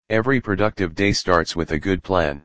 Every productive day starts with a good plan.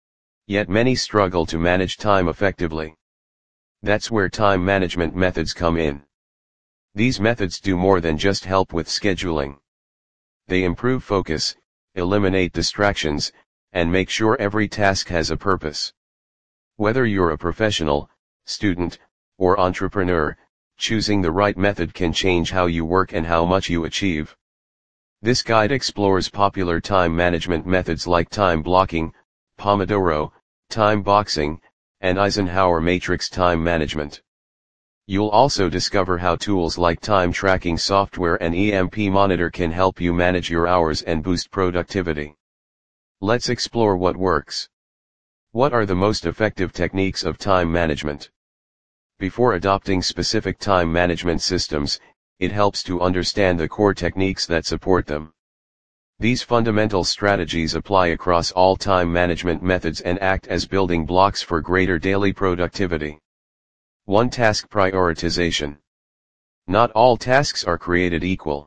Yet many struggle to manage time effectively. That's where time management methods come in. These methods do more than just help with scheduling. They improve focus, eliminate distractions, and make sure every task has a purpose. Whether you're a professional, student, or entrepreneur, choosing the right method can change how you work and how much you achieve. This guide explores popular time management methods like time blocking, Pomodoro, time boxing, and Eisenhower matrix time management. You'll also discover how tools like time tracking software and EMP Monitor can help you manage your hours and boost productivity. Let's explore what works. What are the most effective techniques of time management? Before adopting specific time management systems, it helps to understand the core techniques that support them. These fundamental strategies apply across all time management methods and act as building blocks for greater daily productivity. 1. Task prioritization. Not all tasks are created equal.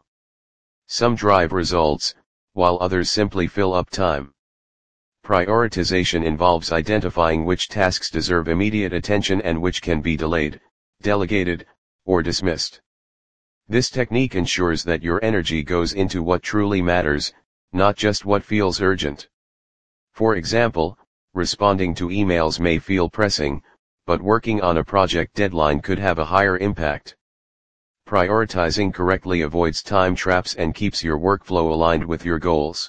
Some drive results, while others simply fill up time. Prioritization involves identifying which tasks deserve immediate attention and which can be delayed, delegated, or dismissed. This technique ensures that your energy goes into what truly matters, not just what feels urgent. For example, responding to emails may feel pressing, but working on a project deadline could have a higher impact. Prioritizing correctly avoids time traps and keeps your workflow aligned with your goals.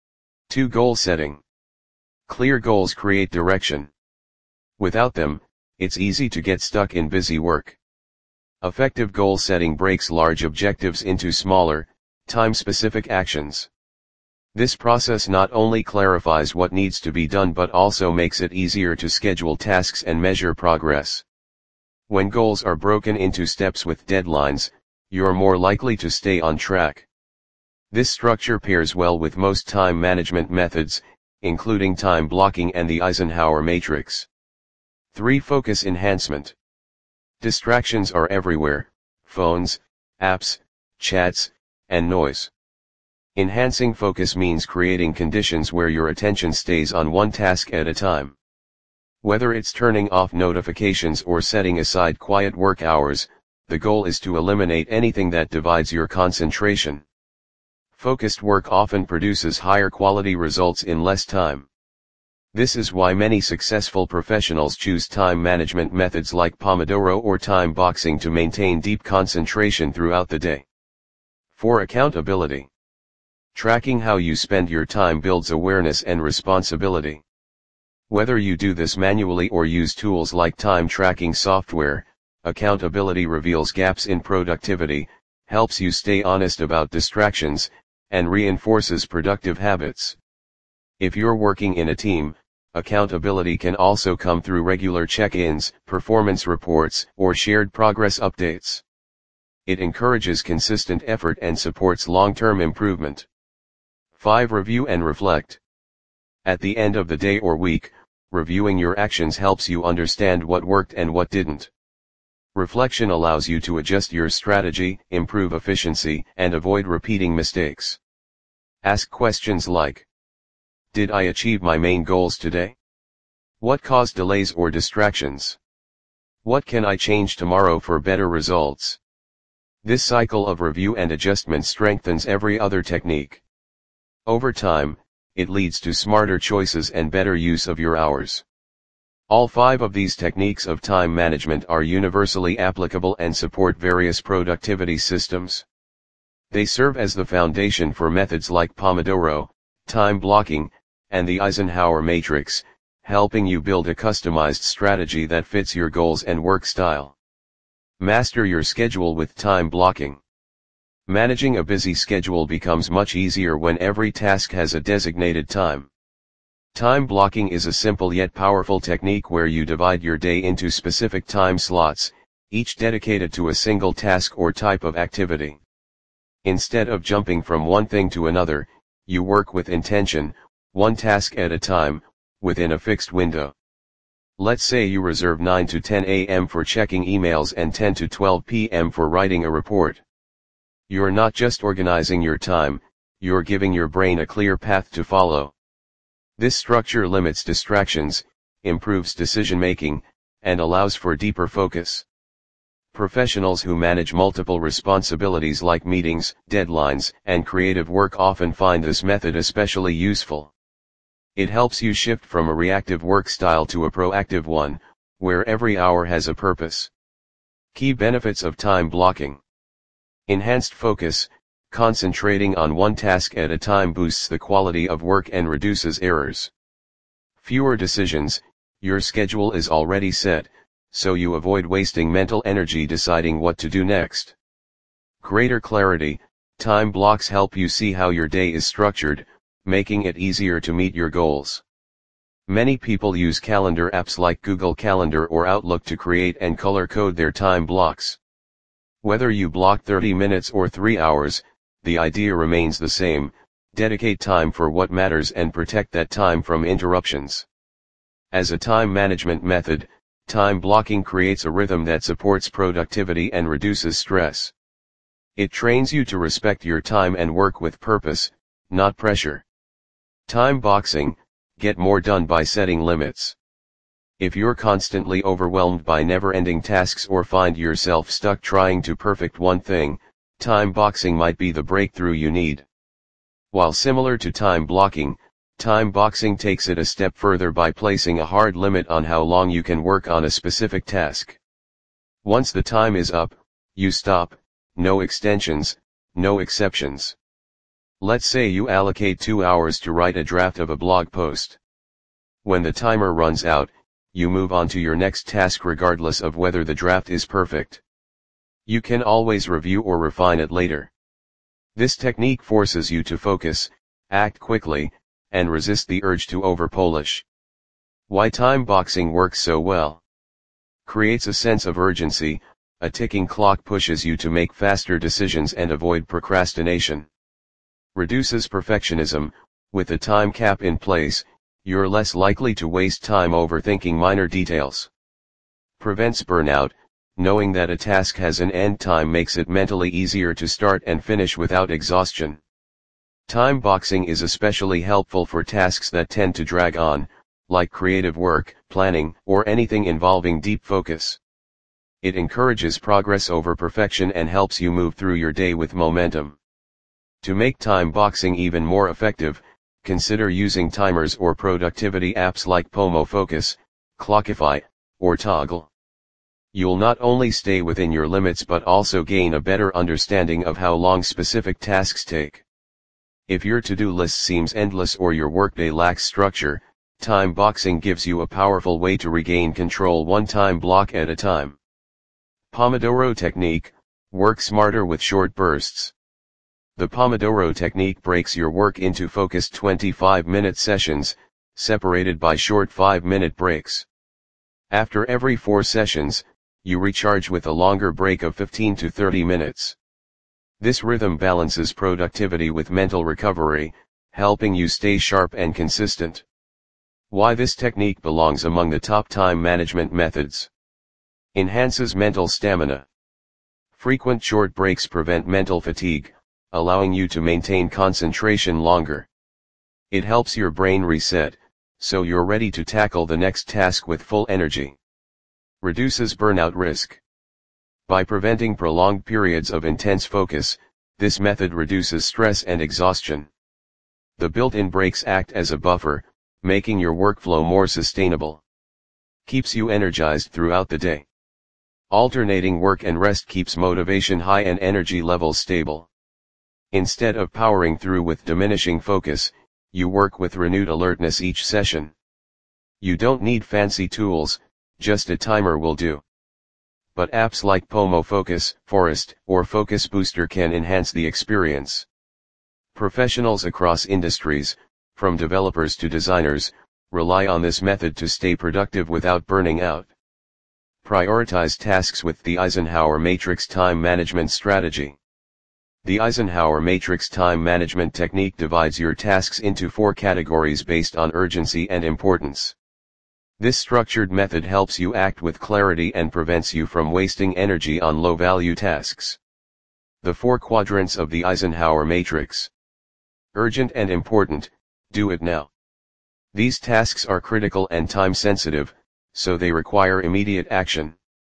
2. Goal setting. Clear goals create direction. Without them, it's easy to get stuck in busy work. Effective goal setting breaks large objectives into smaller, time-specific actions. This process not only clarifies what needs to be done but also makes it easier to schedule tasks and measure progress. When goals are broken into steps with deadlines, you're more likely to stay on track. This structure pairs well with most time management methods, including time blocking and the Eisenhower matrix. 3. Focus enhancement. Distractions are everywhere: phones, apps, chats, and noise. Enhancing focus means creating conditions where your attention stays on one task at a time. Whether it's turning off notifications or setting aside quiet work hours, the goal is to eliminate anything that divides your concentration. Focused work often produces higher quality results in less time. This is why many successful professionals choose time management methods like Pomodoro or time boxing to maintain deep concentration throughout the day. 4. Accountability. Tracking how you spend your time builds awareness and responsibility. Whether you do this manually or use tools like time tracking software, accountability reveals gaps in productivity, helps you stay honest about distractions, and reinforces productive habits. If you're working in a team, accountability can also come through regular check-ins, performance reports, or shared progress updates. It encourages consistent effort and supports long-term improvement. 5. Review and reflect. At the end of the day or week, reviewing your actions helps you understand what worked and what didn't. Reflection allows you to adjust your strategy, improve efficiency, and avoid repeating mistakes. Ask questions like: did I achieve my main goals today? What caused delays or distractions? What can I change tomorrow for better results? This cycle of review and adjustment strengthens every other technique. Over time, it leads to smarter choices and better use of your hours. All 5 of these techniques of time management are universally applicable and support various productivity systems. They serve as the foundation for methods like Pomodoro, time blocking, and the Eisenhower matrix, helping you build a customized strategy that fits your goals and work style. Master your schedule with time blocking. Managing a busy schedule becomes much easier when every task has a designated time. Time blocking is a simple yet powerful technique where you divide your day into specific time slots, each dedicated to a single task or type of activity. Instead of jumping from one thing to another, you work with intention, one task at a time, within a fixed window. Let's say you reserve 9 to 10 a.m. for checking emails and 10 to 12 p.m. for writing a report. You're not just organizing your time, you're giving your brain a clear path to follow. This structure limits distractions, improves decision-making, and allows for deeper focus. Professionals who manage multiple responsibilities like meetings, deadlines, and creative work often find this method especially useful. It helps you shift from a reactive work style to a proactive one, where every hour has a purpose. Key benefits of time blocking. Enhanced focus. Concentrating on one task at a time boosts the quality of work and reduces errors. Fewer decisions. Your schedule is already set, so you avoid wasting mental energy deciding what to do next. Greater clarity. Time blocks help you see how your day is structured, making it easier to meet your goals. Many people use calendar apps like Google Calendar or Outlook to create and color code their time blocks. Whether you block 30 minutes or 3 hours, the idea remains the same: dedicate time for what matters and protect that time from interruptions. As a time management method, time blocking creates a rhythm that supports productivity and reduces stress. It trains you to respect your time and work with purpose, not pressure. Time boxing. Get more done by setting limits. If you're constantly overwhelmed by never-ending tasks or find yourself stuck trying to perfect one thing, time boxing might be the breakthrough you need. While similar to time blocking, time boxing takes it a step further by placing a hard limit on how long you can work on a specific task. Once the time is up, you stop, no extensions, no exceptions. Let's say you allocate 2 hours to write a draft of a blog post. When the timer runs out, you move on to your next task regardless of whether the draft is perfect. You can always review or refine it later. This technique forces you to focus, act quickly, and resist the urge to over-polish. Why time boxing works so well? Creates a sense of urgency. A ticking clock pushes you to make faster decisions and avoid procrastination. Reduces perfectionism. With a time cap in place, you're less likely to waste time overthinking minor details. Prevents burnout. Knowing that a task has an end time makes it mentally easier to start and finish without exhaustion. Time boxing is especially helpful for tasks that tend to drag on, like creative work, planning, or anything involving deep focus. It encourages progress over perfection and helps you move through your day with momentum. To make time boxing even more effective, consider using timers or productivity apps like PomoFocus, Clockify, or Toggl. You'll not only stay within your limits but also gain a better understanding of how long specific tasks take. If your to-do list seems endless or your workday lacks structure, time boxing gives you a powerful way to regain control one time block at a time. Pomodoro Technique. Work smarter with short bursts. The Pomodoro technique breaks your work into focused 25-minute sessions, separated by short 5-minute breaks. After every 4 sessions, you recharge with a longer break of 15 to 30 minutes. This rhythm balances productivity with mental recovery, helping you stay sharp and consistent. Why this technique belongs among the top time management methods. Enhances mental stamina. Frequent short breaks prevent mental fatigue, allowing you to maintain concentration longer. It helps your brain reset, so you're ready to tackle the next task with full energy. Reduces burnout risk. By preventing prolonged periods of intense focus, this method reduces stress and exhaustion. The built-in breaks act as a buffer, making your workflow more sustainable. Keeps you energized throughout the day. Alternating work and rest keeps motivation high and energy levels stable. Instead of powering through with diminishing focus, you work with renewed alertness each session. You don't need fancy tools, just a timer will do. But apps like PomoFocus, Forest, or Focus Booster can enhance the experience. Professionals across industries, from developers to designers, rely on this method to stay productive without burning out. Prioritize tasks with the Eisenhower Matrix time management strategy. The Eisenhower Matrix time management technique divides your tasks into 4 categories based on urgency and importance. This structured method helps you act with clarity and prevents you from wasting energy on low-value tasks. The 4 quadrants of the Eisenhower Matrix. Urgent and important, do it now. These tasks are critical and time sensitive, so they require immediate action.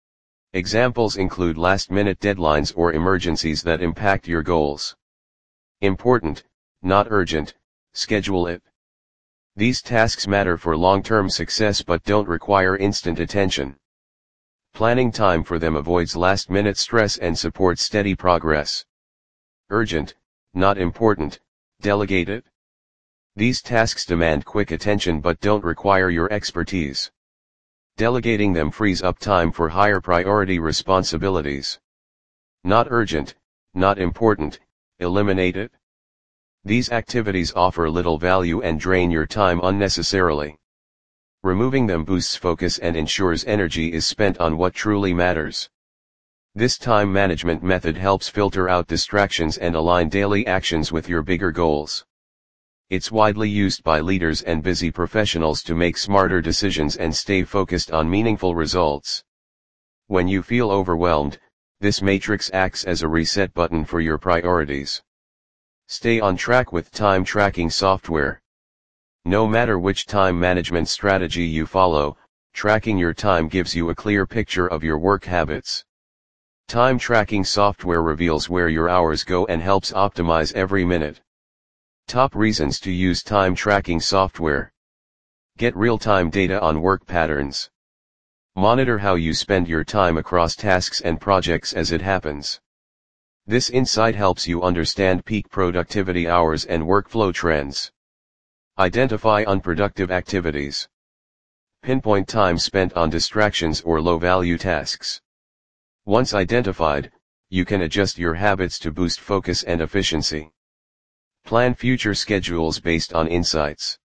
Examples include last-minute deadlines or emergencies that impact your goals. Important, not urgent, schedule it. These tasks matter for long-term success but don't require instant attention. Planning time for them avoids last-minute stress and supports steady progress. Urgent, not important, delegate it. These tasks demand quick attention but don't require your expertise. Delegating them frees up time for higher priority responsibilities. Not urgent, not important, eliminate it. These activities offer little value and drain your time unnecessarily. Removing them boosts focus and ensures energy is spent on what truly matters. This time management method helps filter out distractions and align daily actions with your bigger goals. It's widely used by leaders and busy professionals to make smarter decisions and stay focused on meaningful results. When you feel overwhelmed, this matrix acts as a reset button for your priorities. Stay on track with time tracking software. No matter which time management strategy you follow, tracking your time gives you a clear picture of your work habits. Time tracking software reveals where your hours go and helps optimize every minute. Top reasons to use time tracking software. Get real-time data on work patterns. Monitor how you spend your time across tasks and projects as it happens. This insight helps you understand peak productivity hours and workflow trends. Identify unproductive activities. Pinpoint time spent on distractions or low-value tasks. Once identified, you can adjust your habits to boost focus and efficiency. Plan future schedules based on insights.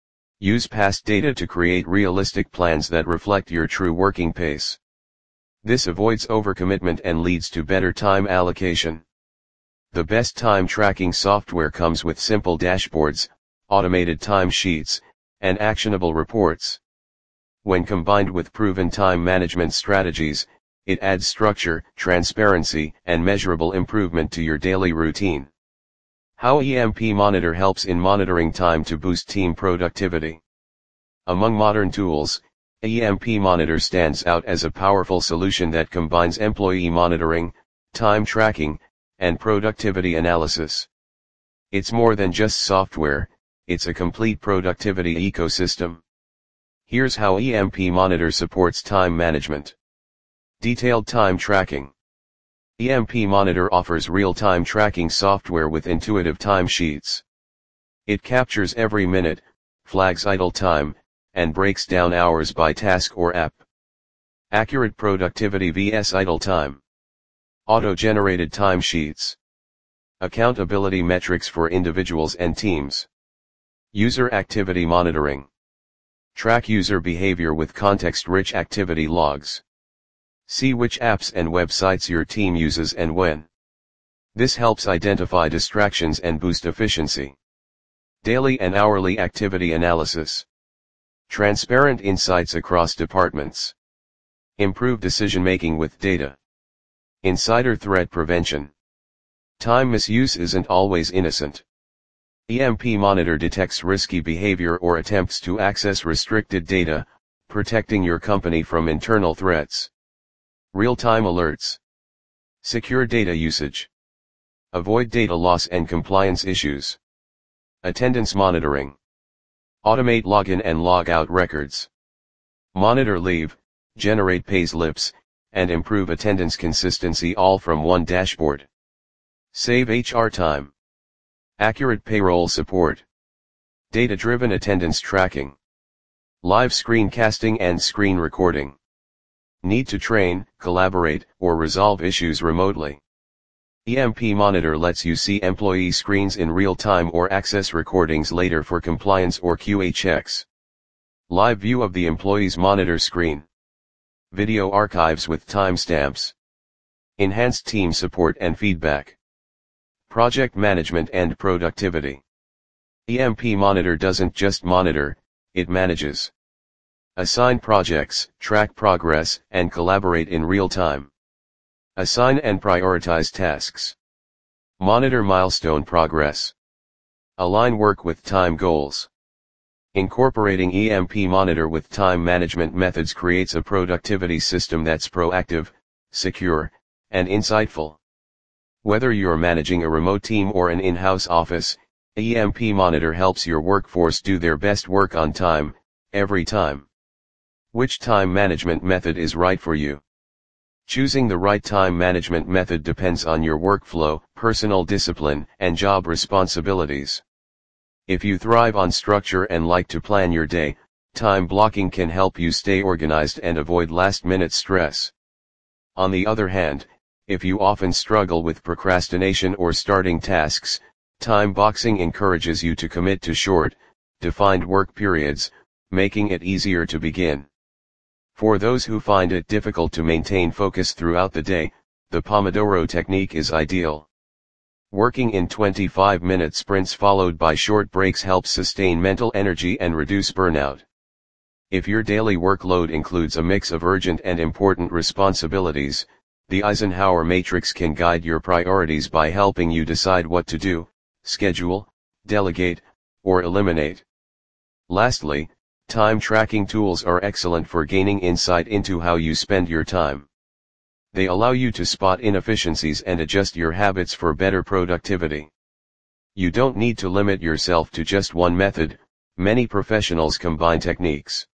Use past data to create realistic plans that reflect your true working pace. This avoids overcommitment and leads to better time allocation. The best time tracking software comes with simple dashboards, automated time sheets, and actionable reports. When combined with proven time management strategies, it adds structure, transparency, and measurable improvement to your daily routine. How EMP Monitor helps in monitoring time to boost team productivity. Among modern tools, EMP Monitor stands out as a powerful solution that combines employee monitoring, time tracking, and productivity analysis. It's more than just software, it's a complete productivity ecosystem. Here's how EMP Monitor supports time management. Detailed time tracking. EMP Monitor offers real-time tracking software with intuitive timesheets. It captures every minute, flags idle time, and breaks down hours by task or app. Accurate productivity vs idle time. Auto-generated timesheets. Accountability metrics for individuals and teams. User activity monitoring. Track user behavior with context-rich activity logs. See which apps and websites your team uses and when. This helps identify distractions and boost efficiency. Daily and hourly activity analysis. Transparent insights across departments. Improve decision-making with data. Insider threat prevention. Time misuse isn't always innocent. EMP Monitor detects risky behavior or attempts to access restricted data, protecting your company from internal threats. Real-time alerts. Secure data usage. Avoid data loss and compliance issues. Attendance monitoring. Automate login and logout records. Monitor leave, generate payslips, and improve attendance consistency all from one dashboard. Save HR time. Accurate payroll support. Data-driven attendance tracking. Live screencasting and screen recording. Need to train, collaborate, or resolve issues remotely. EMP Monitor lets you see employee screens in real time or access recordings later for compliance or QA checks. Live view of the employee's monitor screen. Video archives with timestamps. Enhanced team support and feedback. Project management and productivity. EMP Monitor doesn't just monitor, it manages. Assign projects, track progress, and collaborate in real time. Assign and prioritize tasks. Monitor milestone progress. Align work with time goals. Incorporating EMP Monitor with time management methods creates a productivity system that's proactive, secure, and insightful. Whether you're managing a remote team or an in-house office, EMP Monitor helps your workforce do their best work on time, every time. Which time management method is right for you? Choosing the right time management method depends on your workflow, personal discipline, and job responsibilities. If you thrive on structure and like to plan your day, time blocking can help you stay organized and avoid last-minute stress. On the other hand, if you often struggle with procrastination or starting tasks, time boxing encourages you to commit to short, defined work periods, making it easier to begin. For those who find it difficult to maintain focus throughout the day, the Pomodoro technique is ideal. Working in 25-minute sprints followed by short breaks helps sustain mental energy and reduce burnout. If your daily workload includes a mix of urgent and important responsibilities, the Eisenhower matrix can guide your priorities by helping you decide what to do, schedule, delegate, or eliminate. Lastly, time tracking tools are excellent for gaining insight into how you spend your time. They allow you to spot inefficiencies and adjust your habits for better productivity. You don't need to limit yourself to just one method, many professionals combine techniques.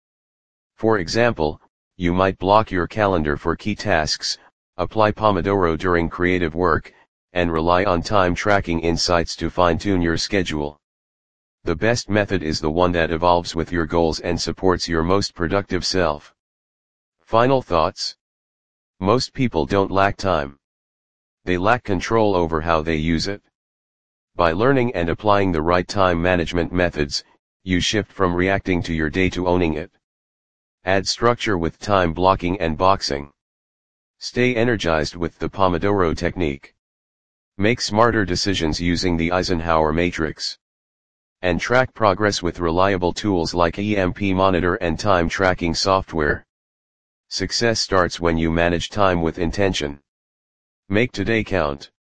For example, you might block your calendar for key tasks, apply Pomodoro during creative work, and rely on time tracking insights to fine-tune your schedule. The best method is the one that evolves with your goals and supports your most productive self. Final thoughts? Most people don't lack time. They lack control over how they use it. By learning and applying the right time management methods, you shift from reacting to your day to owning it. Add structure with time blocking and boxing. Stay energized with the Pomodoro technique. Make smarter decisions using the Eisenhower matrix. And track progress with reliable tools like EMP Monitor and time tracking software. Success starts when you manage time with intention. Make today count.